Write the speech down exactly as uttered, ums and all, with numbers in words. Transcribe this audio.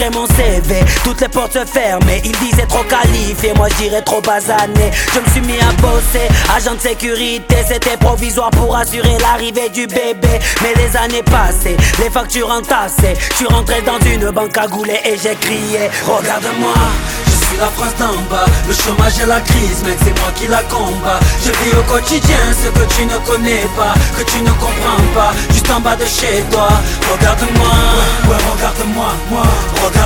montrer mon C V, toutes les portes se fermaient. Ils disaient trop qualifié, moi je dirais trop basané. Je me suis mis à bosser, agent de sécurité. C'était provisoire pour assurer l'arrivée du bébé. Mais les années passées, les factures entassées. Je suis rentré dans une banque à goulet et j'ai crié: regarde-moi, je suis la France d'en bas. Le chômage et la crise, mec, c'est moi qui la combat. Je vis au quotidien ce que tu ne connais pas, que tu ne comprends pas, juste en bas de chez toi. Regarde-moi, ouais, ouais, regarde-moi, moi, regarde.